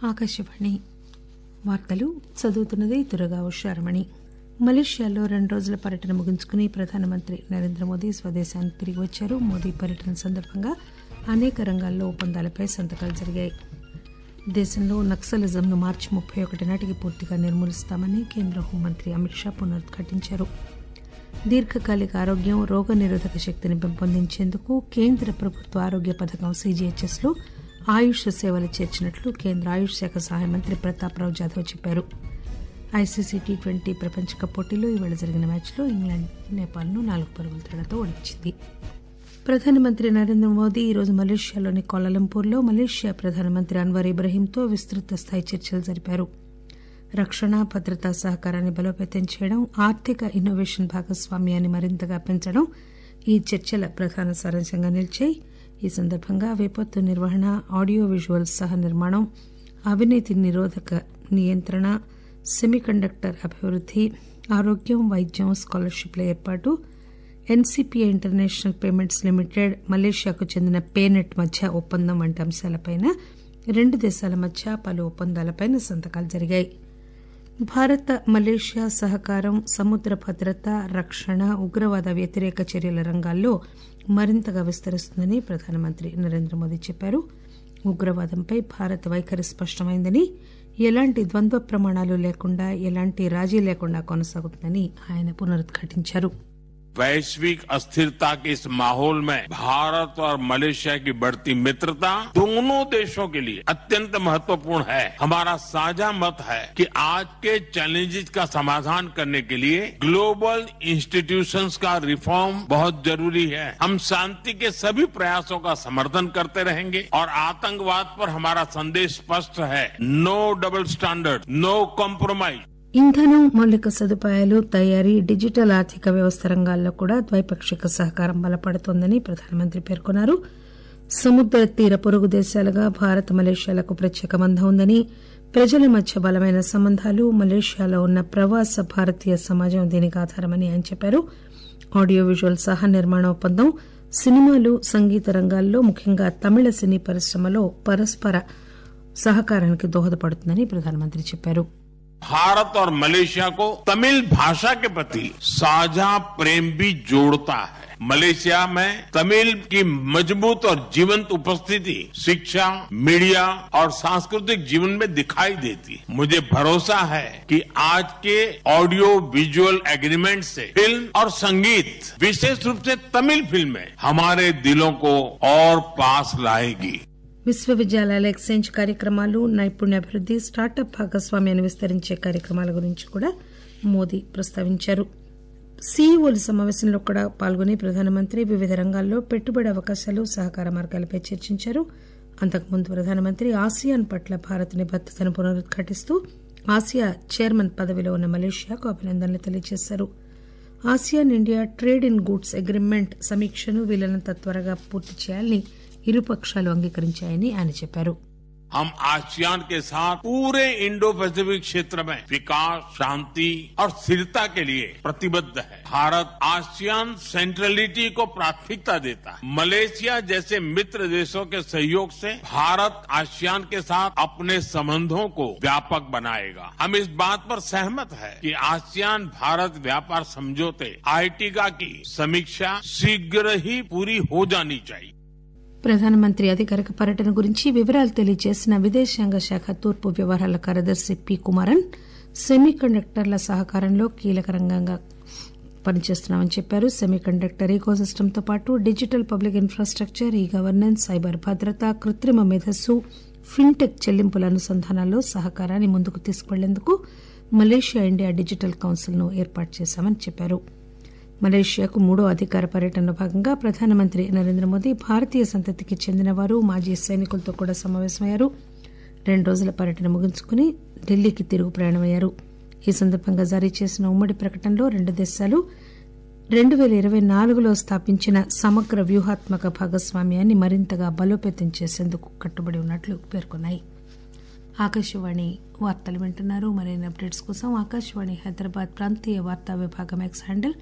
ఆకాశవాణి వార్తలు చదువుతున్నది దుర్గా ఉషారమణి. మలేషియాలో 2 రోజుల పర్యటన ముగించుకుని ప్రధానమంత్రి నరేంద్ర మోదీ స్వదేశానికి తిరిగి వచ్చారు. మోదీ పర్యటన సందర్భంగా అనేక రంగాల్లో ఒప్పందాలపై సంతకాలు జరిగాయి. దేశంలో నక్సలిజంను మార్చి 31 నాటికి పూర్తిగా నిర్మూలిస్తామని కేంద్ర హోంమంత్రి అమిత్ షా పునరుద్ఘాటించారు. దీర్ఘకాలిక ఆరోగ్యం, రోగ నిరోధక శక్తిని పెంపొందించేందుకు కేంద్ర ప్రభుత్వ ఆరోగ్య పథకం CGHS లో ఆయుష్ సేవలు చేర్చినట్లు కేంద్ర ఆయుష్ శాఖ సహాయ మంత్రి ప్రతాప్ రావ్ జాదవ్ చెప్పారు. ఐసీసీ T20 ప్రపంచ కప్ పోటీలో ఈవేళ జరిగిన మ్యాచ్లో ఇంగ్లాండ్ నేపాల్ను 4 పరుగుల తేడాతో ఓడించింది. ప్రధానమంత్రి నరేంద్ర మోదీ ఈరోజు మలేషియాలోని కౌలాలంపూర్లో మలేషియా ప్రధానమంత్రి అన్వర్ ఇబ్రహీంతో విస్తృత స్థాయి చర్చలు జరిపారు. రక్షణ, భద్రతా సహకారాన్ని బలోపేతం చేయడం, ఆర్థిక ఇన్నోవేషన్ భాగస్వామ్యాన్ని మరింతగా పెంచడం ఈ చర్చల ప్రధాన సారాంశంగా నిలిచాయి. ఈ సందర్భంగా విపత్తు నిర్వహణ, ఆడియో విజువల్ సహ నిర్మాణం, అవినీతి నిరోధక నియంత్రణ, సెమీకండక్టర్ అభివృద్ది, ఆరోగ్యం, వైద్యం, స్కాలర్షిప్ల ఏర్పాటు, ఎన్సీపీఐ ఇంటర్నేషనల్ పేమెంట్స్ లిమిటెడ్, మలేషియాకు చెందిన పేనెట్ మధ్య ఒప్పందం వంటి అంశాలపై 2 దేశాల మధ్య పలు ఒప్పందాలపై సంతకాలు జరిగాయి. భారత మలేషియా సహకారం సముద్ర భద్రత, రక్షణ, ఉగ్రవాద వ్యతిరేక చర్యల రంగాల్లో మరింతగా విస్తరిస్తుందని ప్రధానమంత్రి నరేంద్ర మోదీ చెప్పారు. ఉగ్రవాదంపై భారత్ వైఖరి స్పష్టమైందని, ఎలాంటి ద్వంద్వ ప్రమాణాలు లేకుండా, ఎలాంటి రాజీ లేకుండా కొనసాగుతుందని ఆయన పునరుద్ఘాటించారు. वैश्विक अस्थिरता के इस माहौल में भारत और मलेशिया की बढ़ती मित्रता दोनों देशों के लिए अत्यंत महत्वपूर्ण है. हमारा साझा मत है कि आज के चैलेंजेस का समाधान करने के लिए ग्लोबल इंस्टीट्यूशंस का रिफॉर्म बहुत जरूरी है. हम शांति के सभी प्रयासों का समर्थन करते रहेंगे और आतंकवाद पर हमारा संदेश स्पष्ट है. No double standard, no compromise. ఇంధనం, మౌలిక సదుపాయాలు, తయారీ, డిజిటల్ ఆర్థిక వ్యవస్థ రంగాల్లో కూడా ద్వైపాక్షిక సహకారం బలపడుతోందని ప్రధానమంత్రి పేర్కొన్నారు. సముద్ర తీర పొరుగు దేశాలుగా భారత్, మలేషియాలకు ప్రత్యేక బంధం ఉందని, ప్రజల మధ్య బలమైన సంబంధాలు, మలేషియాలో ఉన్న ప్రవాస భారతీయ సమాజం దీనికి ఆధారమని ఆయన చెప్పారు. ఆడియో విజువల్ సహా నిర్మాణ ఒప్పందం సినిమాలు, సంగీత రంగాల్లో ముఖ్యంగా తమిళ సినీ పరిశ్రమలో పరస్పర సహకారానికి దోహదపడుతుందని ప్రధానమంత్రి చెప్పారు. भारत और मलेशिया को तमिल भाषा के प्रति साझा प्रेम भी जोड़ता है. मलेशिया में तमिल की मजबूत और जीवंत उपस्थिति शिक्षा, मीडिया और सांस्कृतिक जीवन में दिखाई देती है. मुझे भरोसा है कि आज के ऑडियो विजुअल एग्रीमेंट से फिल्म और संगीत, विशेष रूप से तमिल फिल्में हमारे दिलों को और पास लाएगी. విశ్వవిద్యాలయాల ఎక్స్చేంజ్ కార్యక్రమాలు, నైపుణ్యాభివృద్ది, స్టార్టప్ భాగస్వామ్యాన్ని విస్తరించే కార్యక్రమాల గురించి కూడా మోదీ ప్రస్తావించారు. సీఈఓల సమావేశంలో కూడా పాల్గొని ప్రధానమంత్రి వివిధ రంగాల్లో పెట్టుబడి అవకాశాలు, సహకార మార్గాలపై చర్చించారు. అంతకుముందు ప్రధానమంత్రి ఆసియాన్ పట్ల భారత్ నిబద్దతను పునరుద్ఘాటిస్తూ ఆసియా చైర్మన్ పదవిలో ఉన్న మలేషియాకు అభినందనలు తెలియజేశారు. ASEAN India trade in goods agreement సమీక్షను వీలైనంత త్వరగా పూర్తి చేయాలని ఇరు పక్షాలు అంగీకరించాయని ఆయన చెప్పారు. हम आसियान के साथ पूरे इंडो पैसिफिक क्षेत्र में विकास, शांति और स्थिरता के लिए प्रतिबद्ध है. भारत आसियान सेंट्रलिटी को प्राथमिकता देता है. मलेशिया जैसे मित्र देशों के सहयोग से भारत आसियान के साथ अपने संबंधों को व्यापक बनाएगा. हम इस बात पर सहमत है कि आसियान भारत व्यापार समझौते आर्टिका की समीक्षा शीघ्र ही पूरी हो जानी चाहिए. ప్రధానమంత్రి అధికారిక పర్యటన గురించి వివరాలు తెలియజేసిన విదేశాంగ శాఖ తూర్పు వ్యవహారాల కార్యదర్శి పి కుమారన్, సెమీకండక్టర్ల సహకారంలో కీలక రంగంగా పనిచేస్తున్నామని చెప్పారు. సెమీకండక్టర్ ఈకోసిస్టమ్తో పాటు digital public infrastructure, e governance, cyber భద్రత, కృత్రిమ మేధస్సు, ఫిన్టెక్ చెల్లింపుల అనుసంధానాల్లో సహకారాన్ని ముందుకు తీసుకువెళ్లేందుకు మలేషియా ఇండియా డిజిటల్ కౌన్సిల్ ను ఏర్పాటు చేశామని చెప్పారు. మలేషియాకు 3వ అధికార పర్యటనలో భాగంగా ప్రధానమంత్రి నరేంద్ర మోదీ భారతీయ సంతతికి చెందిన వారు, మాజీ సైనికులతో కూడా సమావేశమయ్యారు. 2 రోజుల పర్యటన ముగించుకుని ఢిల్లీకి తిరుగు ప్రయాణమయ్యారు. ఈ సందర్భంగా జారీ చేసిన ఉమ్మడి ప్రకటనలో 2 దేశాలు 2024లో స్థాపించిన సమగ్ర వ్యూహాత్మక భాగస్వామ్యాన్ని మరింతగా బలోపేతం చేసేందుకు కట్టుబడి ఉన్నట్లు పేర్కొన్నాయి. ఆకాశవాణి వార్తలు వింటున్నారు. మరిన్ని అప్డేట్స్ కోసం ఆకాశవాణి హైదరాబాద్ ప్రాంతీయ వార్తా విభాగం ఎక్స్ హ్యాండిల్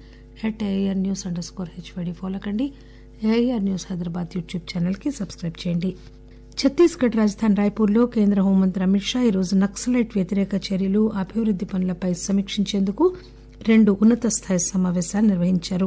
@AIRnews_HYD ఫాలో కండి. AIR news Hyderabad YouTube channel కి సబ్స్క్రైబ్ చేయండి. ఛత్తీస్గఢ్ రాజధాని రాయ్పూర్లో కేంద్ర హోంమంత్రి అమిత్ షా ఈరోజు నక్సలైట్ వ్యతిరేక చర్యలు అభివృద్ది పనులపై సమీక్షించేందుకు 2 ఉన్నత స్థాయి సమావేశాలు నిర్వహించారు.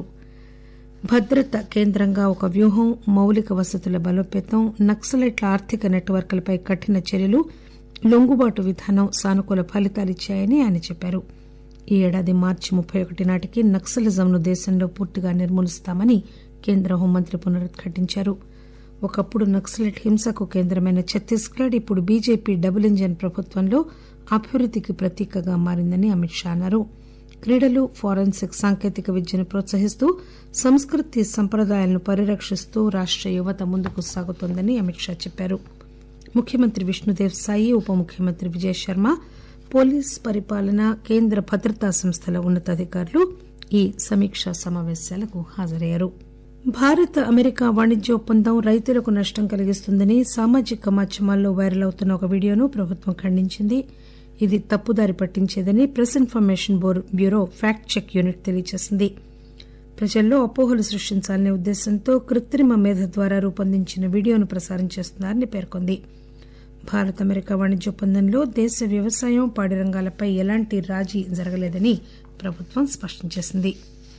భద్రత కేంద్రంగా ఒక వ్యూహం, మౌలిక వసతుల బలోపేతం, నక్సలైట్ల ఆర్థిక నెట్వర్క్లపై కఠిన చర్యలు, లొంగుబాటు విధానం సానుకూల ఫలితాలిచ్చాయని ఆయన చెప్పారు. ఈ ఏడాది మార్చి 31 నాటికి నక్సలిజంను దేశంలో పూర్తిగా నిర్మూలిస్తామని కేంద్ర హోంమంత్రి పునరుద్ఘాటించారు. ఒకప్పుడు నక్సలైట్ హింసకు కేంద్రమైన ఛత్తీస్గఢ్ ఇప్పుడు బీజేపీ డబుల్ ఇంజన్ ప్రభుత్వంలో అభివృద్దికి ప్రతీకగా మారిందని అమిత్ షా అన్నారు. క్రీడలు, ఫోరెన్సిక్ సాంకేతిక విద్యను ప్రోత్సహిస్తూ సంస్కృతి సంప్రదాయాలను పరిరక్షిస్తూ రాష్ట యువత ముందుకు సాగుతోందని అమిత్ షా చెప్పారు. ముఖ్యమంత్రి విష్ణుదేవ్ సాయి, ఉప ముఖ్యమంత్రి విజయ్ శర్మ, పోలీస్, పరిపాలన, కేంద్ర భద్రతా సంస్థల ఉన్నతాధికారులు ఈ సమీక్షా సమావేశాలకు హాజరయ్యారు. భారత్ అమెరికా వాణిజ్య ఒప్పందం రైతులకు నష్టం కలిగిస్తుందని సామాజిక మాధ్యమాల్లో వైరల్ అవుతున్న ఒక వీడియోను ప్రభుత్వం ఖండించింది. ఇది తప్పుదారి పట్టించేదని press information bureau fact check unit తెలియజేసింది. ప్రజల్లో అపోహలు సృష్టించాలనే ఉద్దేశంతో కృత్రిమ మేధ ద్వారా రూపొందించిన వీడియోను ప్రసారం చేస్తున్నారని పేర్కొంది. భారత్ అమెరికా వాణిజ్య ఒప్పందంలో దేశ వ్యవసాయం, పాడి రంగాలపై ఎలాంటి రాజీ జరగలేదని ప్రభుత్వం స్పష్టం చేసింది.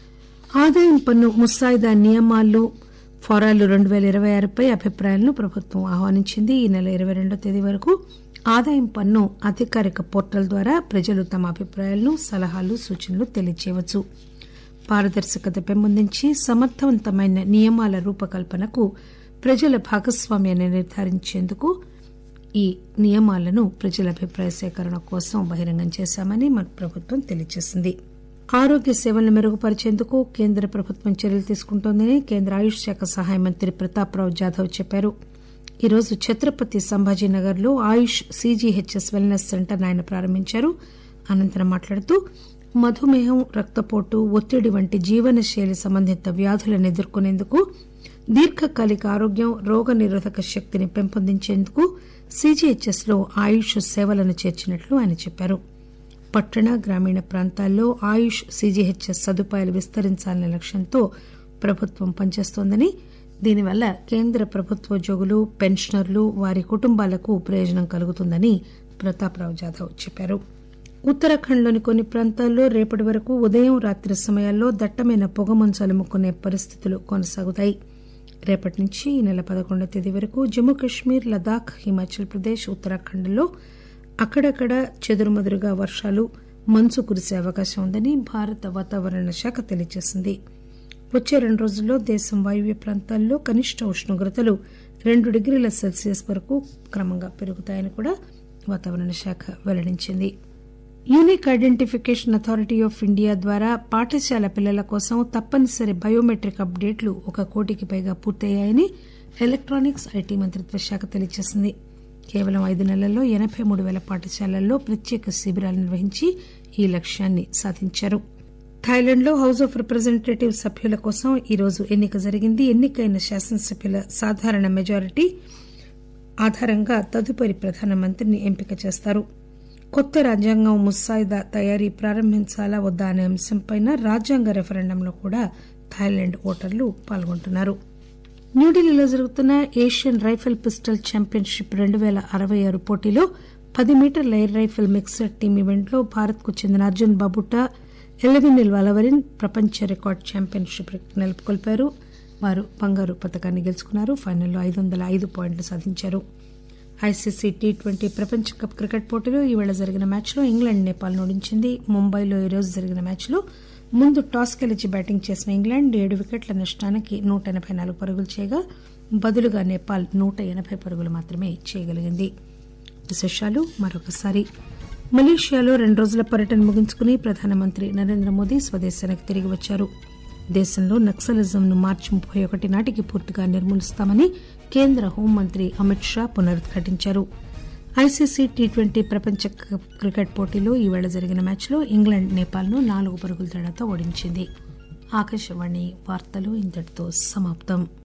ఆదాయం పన్ను ముసాయిదా నియమాలు ఫారాలు 2026పై అభిప్రాయాలను ప్రభుత్వం ఆహ్వానించింది. ఈ నెల 22వ తేదీ వరకు ఆదాయం పన్ను అధికారిక పోర్టల్ ద్వారా ప్రజలు తమ అభిప్రాయాలను, సలహాలు, సూచనలు తెలియజేయవచ్చు. పారదర్శకత పెంపొందించి సమర్థవంతమైన నియమాల రూపకల్పనకు ప్రజల భాగస్వామ్యాన్ని నిర్ధారించేందుకు ఈ నియమాలను ప్రజల అభిప్రాయ సేకరణ కోసం బహిరంగం చేశామని మన ప్రభుత్వం తెలియజేసింది. ఆరోగ్య సేవలను మెరుగుపరిచేందుకు కేంద్ర ప్రభుత్వం చర్యలు తీసుకుంటోందని కేంద్ర ఆయుష్ శాఖ సహాయ మంత్రి ప్రతాప్రావు జాధవ్ చెప్పారు. ఈరోజు ఛత్రపతి సంభాజీనగర్ లో ఆయుష్ సీజీహెచ్ఎస్ వెల్నెస్ సెంటర్ ఆయన ప్రారంభించారు. అనంతరం మాట్లాడుతూ మధుమేహం, రక్తపోటు, ఒత్తిడి వంటి జీవనశైలి సంబంధిత వ్యాధులను ఎదుర్కొనేందుకు, దీర్ఘకాలిక ఆరోగ్యం, రోగ నిరోధక శక్తిని పెంపొందించేందుకు సీజీహెచ్ఎస్ లో ఆయుష్ సేవలను చేర్చినట్లు ఆయన చెప్పారు. పట్టణ, గ్రామీణ ప్రాంతాల్లో ఆయుష్ సీజీహెచ్ఎస్ సదుపాయాలు విస్తరించాలనే లక్ష్యంతో ప్రభుత్వం పనిచేస్తోందని, దీనివల్ల కేంద్ర ప్రభుత్వోద్యోగులు, పెన్షనర్లు, వారి కుటుంబాలకు ప్రయోజనం కలుగుతుందని ప్రతాప్రావు జాధవ్ చెప్పారు. ఉత్తరాఖండ్లోని కొన్ని ప్రాంతాల్లో రేపటి వరకు ఉదయం, రాత్రి సమయాల్లో దట్టమైన పొగమంచు అలుముకునే పరిస్థితులు కొనసాగుతాయి. రేపటి నుంచి ఈ నెల 11వ తేదీ వరకు జమ్మూ కశ్మీర్, లదాఖ్, హిమాచల్ ప్రదేశ్, ఉత్తరాఖండ్లో అక్కడక్కడ చెదురుమదురుగా వర్షాలు, మంచు కురిసే అవకాశం ఉందని భారత వాతావరణ శాఖ తెలియజేసింది. వచ్చే 2 రోజుల్లో దేశం వాయువ్య ప్రాంతాల్లో కనిష్ట ఉష్ణోగ్రతలు 2 డిగ్రీల సెల్సియస్ వరకు క్రమంగా పెరుగుతాయని కూడా వాతావరణ శాఖ వెల్లడించింది. Unique identification authority of India ద్వారా పాఠశాల పిల్లల కోసం తప్పనిసరి బయోమెట్రిక్ అప్డేట్లు 1 కోటికి పైగా పూర్తయ్యాయని ఎలక్ట్రానిక్స్, ఐటీ మంత్రిత్వ శాఖ తెలియజేసింది. కేవలం 5 నెలల్లో 83,000 పాఠశాలల్లో ప్రత్యేక శిబిరాలు నిర్వహించి ఈ లక్ష్యాన్ని సాధించారు. థాయిలాండ్ లో హౌస్ ఆఫ్ రిప్రజెంటేటివ్ సభ్యుల కోసం ఈరోజు ఎన్నిక జరిగింది. ఎన్నికైన శాసనసభ్యుల సాధారణ మెజారిటీ ఆధారంగా తదుపరి ప్రధానమంత్రిని ఎంపిక చేస్తారు. కొత్త రాజ్యాంగం ముసాయిదా తయారీ ప్రారంభించాలా వద్దా అనే అంశంపై రాజ్యాంగ రెఫరెండంలో కూడా థాయిలాండ్ ఓటర్లు పాల్గొంటున్నారు. న్యూఢిల్లీలో జరుగుతున్న ఏషియన్ రైఫిల్ పిస్టల్ ఛాంపియన్షిప్ 2066 పోటీలో 10 మీటర్ల ఎయిర్ రైఫిల్ మిక్స్డ్ టీమ్ ఈవెంట్లో భారత్ కు చెందిన అర్జున్ బాబుటా, ఎలెవెనిల్ వాలవరిన్ ప్రపంచ రికార్డు ఛాంపియన్షిప్ నెలకొల్పారు. వారు బంగారు పతకాన్ని గెలుచుకున్నారు. ఫైనల్లో 505 పాయింట్లు సాధించారు. ఐసీసీ టీ20 ప్రపంచ కప్ క్రికెట్ పోటీలో ఈవేళ జరిగిన మ్యాచ్లో ఇంగ్లాండ్ నేపాల్ను ఓడించింది. ముంబైలో ఈరోజు జరిగిన మ్యాచ్లో ముందు టాస్ గెలిచి బ్యాటింగ్ చేసిన ఇంగ్లాండ్ 7 వికెట్ల నష్టానికి 184 పరుగులు చేయగా బదులుగా నేపాల్ 180 పరుగులు మాత్రమే చేయగలిగింది. విశేషాలు మరొకసారి. మలేషియాలో 2 రోజుల పర్యటన ముగించుకుని ప్రధానమంత్రి నరేంద్ర మోదీ స్వదేశానికి తిరిగి వచ్చారు. దేశంలో నక్సలిజంను మార్చి 31 నాటికి పూర్తిగా నిర్మూలిస్తామని కేంద్ర హోంమంత్రి అమిత్ షా పునరుద్ఘాటించారు. ఐసీసీ టీ20 ప్రపంచ కప్ క్రికెట్ పోటీలో ఈవేళ జరిగిన మ్యాచ్లో ఇంగ్లాండ్ నేపాల్ను 4 పరుగుల తేడాతో ఓడించింది. ఆకాశవాణి వార్తలు ఇంతటితో సమాప్తం.